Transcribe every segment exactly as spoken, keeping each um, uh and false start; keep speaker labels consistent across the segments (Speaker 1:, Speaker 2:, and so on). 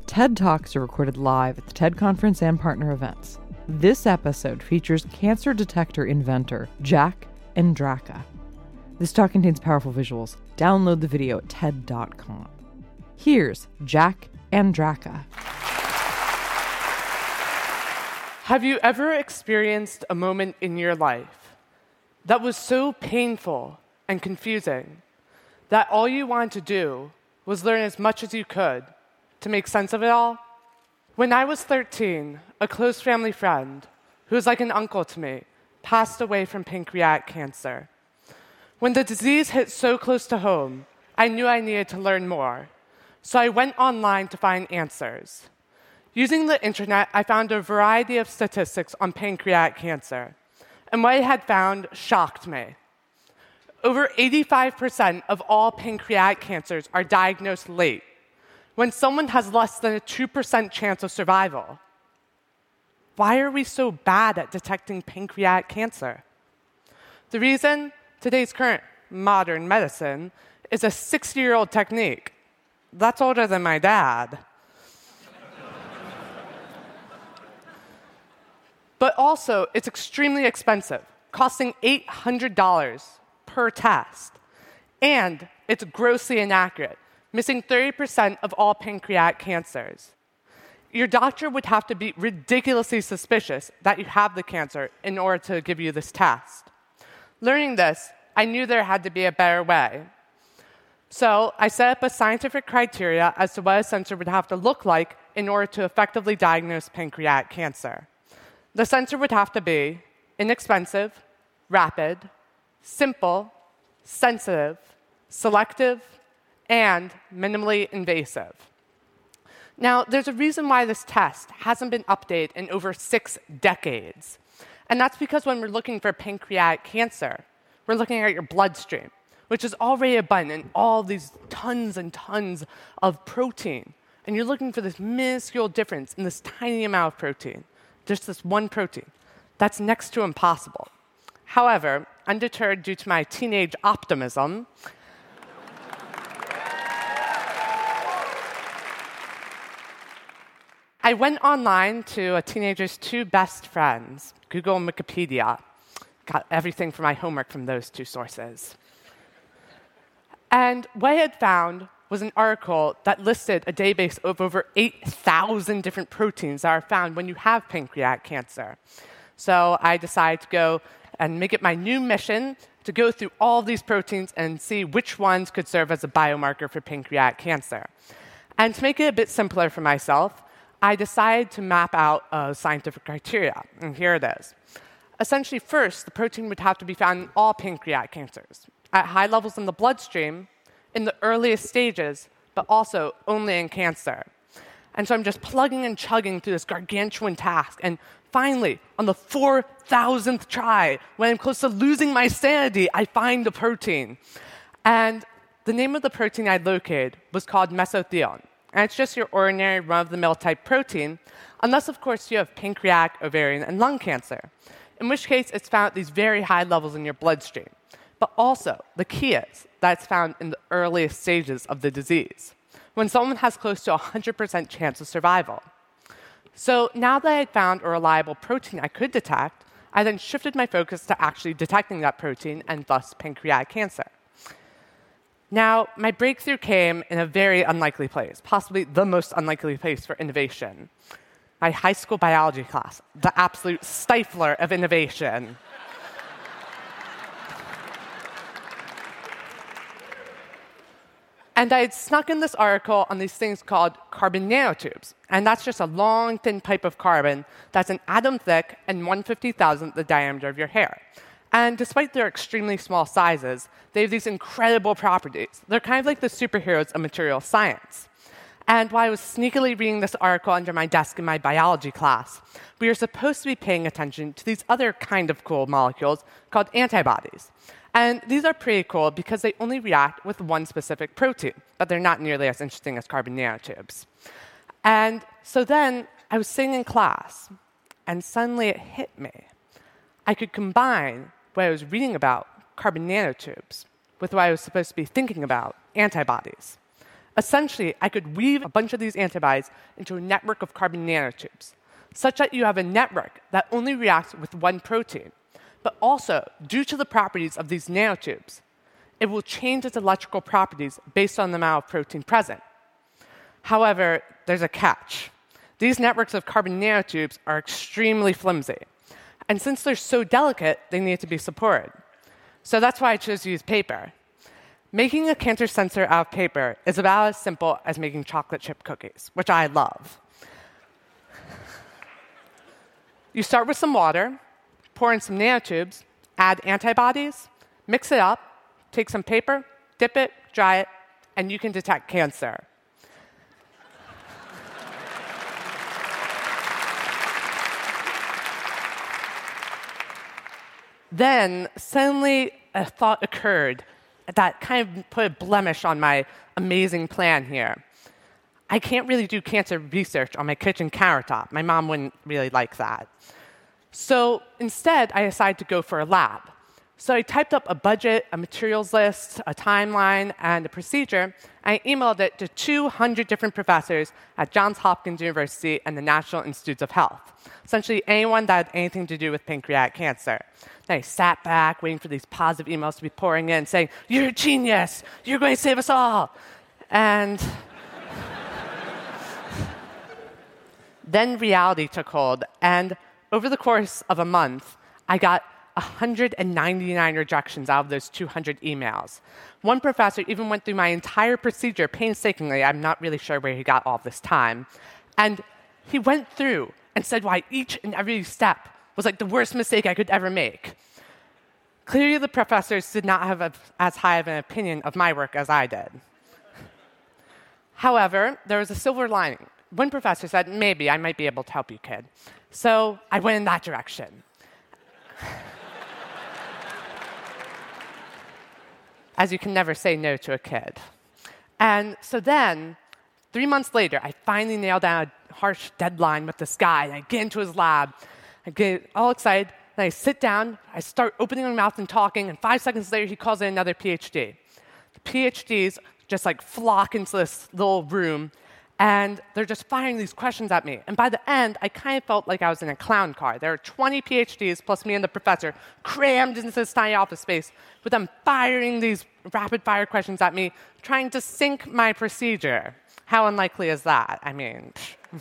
Speaker 1: TED Talks are recorded live at the TED Conference and partner events. This episode features cancer detector inventor Jack Andraka. This talk contains powerful visuals. Download the video at T E D dot com. Here's Jack Andraka.
Speaker 2: Have you ever experienced a moment in your life that was so painful and confusing that all you wanted to do was learn as much as you could to make sense of it all? When I was thirteen, a close family friend, who was like an uncle to me, passed away from pancreatic cancer. When the disease hit so close to home, I knew I needed to learn more. So I went online to find answers. Using the internet, I found a variety of statistics on pancreatic cancer. And what I had found shocked me. Over eighty-five percent of all pancreatic cancers are diagnosed late, when someone has less than a two percent chance of survival. Why are we so bad at detecting pancreatic cancer? The reason? Today's current modern medicine is a sixty-year-old technique. That's older than my dad. But also, it's extremely expensive, costing eight hundred dollars per test. And it's grossly inaccurate, missing thirty percent of all pancreatic cancers. Your doctor would have to be ridiculously suspicious that you have the cancer in order to give you this test. Learning this, I knew there had to be a better way. So I set up a scientific criteria as to what a sensor would have to look like in order to effectively diagnose pancreatic cancer. The sensor would have to be inexpensive, rapid, simple, sensitive, selective, and minimally invasive. Now, there's a reason why this test hasn't been updated in over six decades. And that's because when we're looking for pancreatic cancer, we're looking at your bloodstream, which is already abundant in all these tons and tons of protein. And you're looking for this minuscule difference in this tiny amount of protein, just this one protein. That's next to impossible. However, undeterred due to my teenage optimism, I went online to a teenager's two best friends, Google and Wikipedia. Got everything for my homework from those two sources. And what I had found was an article that listed a database of over eight thousand different proteins that are found when you have pancreatic cancer. So I decided to go and make it my new mission to go through all of these proteins and see which ones could serve as a biomarker for pancreatic cancer. And to make it a bit simpler for myself, I decided to map out a scientific criteria, and here it is. Essentially, first, the protein would have to be found in all pancreatic cancers, at high levels in the bloodstream, in the earliest stages, but also only in cancer. And so I'm just plugging and chugging through this gargantuan task, and finally, on the four thousandth try, when I'm close to losing my sanity, I find the protein. And the name of the protein I located was called mesothelin. And it's just your ordinary run-of-the-mill type protein, unless, of course, you have pancreatic, ovarian, and lung cancer, in which case it's found at these very high levels in your bloodstream. But also, the key is that it's found in the earliest stages of the disease, when someone has close to a one hundred percent chance of survival. So now that I had found a reliable protein I could detect, I then shifted my focus to actually detecting that protein and thus pancreatic cancer. Now, my breakthrough came in a very unlikely place, possibly the most unlikely place for innovation. My high school biology class, the absolute stifler of innovation. And I had snuck in this article on these things called carbon nanotubes. And that's just a long, thin pipe of carbon that's an atom thick and one fifty thousandth the diameter of your hair. And despite their extremely small sizes, they have these incredible properties. They're kind of like the superheroes of material science. And while I was sneakily reading this article under my desk in my biology class, we were supposed to be paying attention to these other kind of cool molecules called antibodies. And these are pretty cool because they only react with one specific protein, but they're not nearly as interesting as carbon nanotubes. And so then I was sitting in class, and suddenly it hit me. I could combine what I was reading about, carbon nanotubes, with what I was supposed to be thinking about, antibodies. Essentially, I could weave a bunch of these antibodies into a network of carbon nanotubes, such that you have a network that only reacts with one protein. But also, due to the properties of these nanotubes, it will change its electrical properties based on the amount of protein present. However, there's a catch. These networks of carbon nanotubes are extremely flimsy. And since they're so delicate, they need to be supported. So that's why I chose to use paper. Making a cancer sensor out of paper is about as simple as making chocolate chip cookies, which I love. You start with some water, pour in some nanotubes, add antibodies, mix it up, take some paper, dip it, dry it, and you can detect cancer. Then, suddenly, a thought occurred that kind of put a blemish on my amazing plan here. I can't really do cancer research on my kitchen countertop. My mom wouldn't really like that. So instead, I decided to go for a lab. So I typed up a budget, a materials list, a timeline, and a procedure, and I emailed it to two hundred different professors at Johns Hopkins University and the National Institutes of Health, essentially anyone that had anything to do with pancreatic cancer. Then I sat back, waiting for these positive emails to be pouring in, saying, "You're a genius! You're going to save us all!" And then reality took hold, and over the course of a month, I got one hundred ninety-nine rejections out of those two hundred emails. One professor even went through my entire procedure painstakingly. I'm not really sure where he got all this time. And he went through and said why each and every step was like the worst mistake I could ever make. Clearly, the professors did not have a, as high of an opinion of my work as I did. However, there was a silver lining. One professor said, "Maybe I might be able to help you, kid." So I went in that direction. As you can never say no to a kid. And so then, three months later, I finally nailed down a harsh deadline with this guy, and I get into his lab. I get all excited, and I sit down, I start opening my mouth and talking, and five seconds later, he calls in another PhD. The PhDs just like flock into this little room, and they're just firing these questions at me. And by the end, I kind of felt like I was in a clown car. There were twenty PhDs, plus me and the professor, crammed into this tiny office space, with them firing these rapid-fire questions at me, trying to sync my procedure. How unlikely is that? I mean...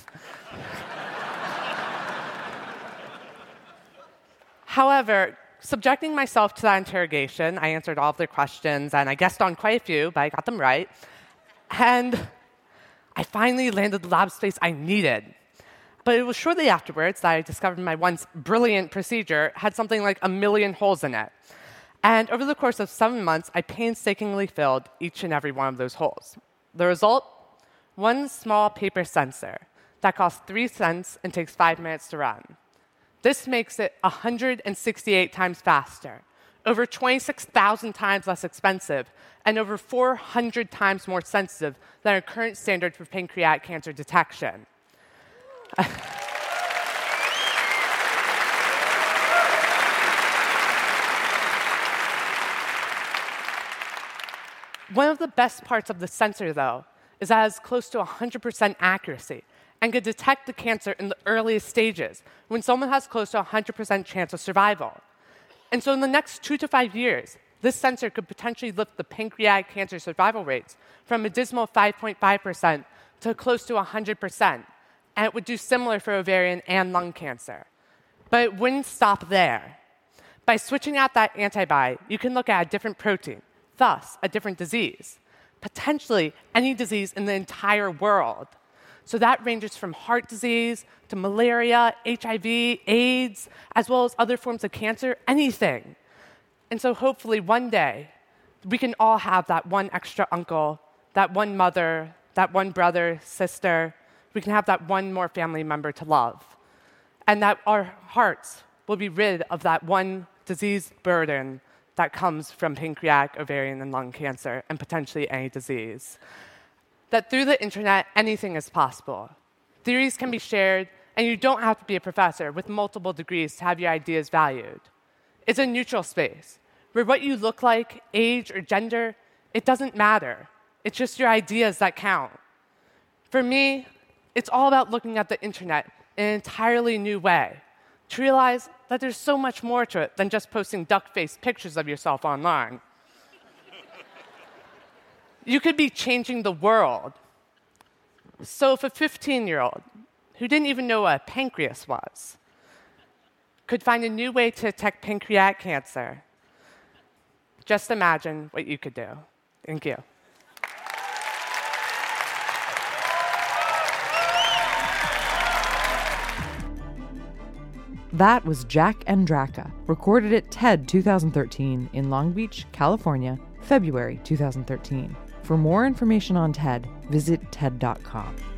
Speaker 2: However, subjecting myself to that interrogation, I answered all of their questions, and I guessed on quite a few, but I got them right. And I finally landed the lab space I needed. But it was shortly afterwards that I discovered my once brilliant procedure had something like a million holes in it. And over the course of seven months, I painstakingly filled each and every one of those holes. The result? One small paper sensor that costs three cents and takes five minutes to run. This makes it one hundred sixty-eight times faster, over twenty-six thousand times less expensive, and over four hundred times more sensitive than our current standard for pancreatic cancer detection. One of the best parts of the sensor, though, is that it has close to one hundred percent accuracy and can detect the cancer in the earliest stages, when someone has close to one hundred percent chance of survival. And so in the next two to five years, this sensor could potentially lift the pancreatic cancer survival rates from a dismal five point five percent to close to one hundred percent. And it would do similar for ovarian and lung cancer. But it wouldn't stop there. By switching out that antibody, you can look at a different protein, thus a different disease, potentially any disease in the entire world. So that ranges from heart disease to malaria, H I V, AIDS, as well as other forms of cancer, anything. And so hopefully one day, we can all have that one extra uncle, that one mother, that one brother, sister. We can have that one more family member to love. And that our hearts will be rid of that one disease burden that comes from pancreatic, ovarian, and lung cancer, and potentially any disease. That through the internet, anything is possible. Theories can be shared, and you don't have to be a professor with multiple degrees to have your ideas valued. It's a neutral space, where what you look like, age, or gender, it doesn't matter. It's just your ideas that count. For me, it's all about looking at the internet in an entirely new way, to realize that there's so much more to it than just posting duck-faced pictures of yourself online. You could be changing the world. So if a fifteen-year-old who didn't even know what a pancreas was could find a new way to detect pancreatic cancer, just imagine what you could do. Thank you.
Speaker 1: That was Jack and Draka, recorded at TED twenty thirteen in Long Beach, California, February twenty thirteen. For more information on TED, visit TED dot com.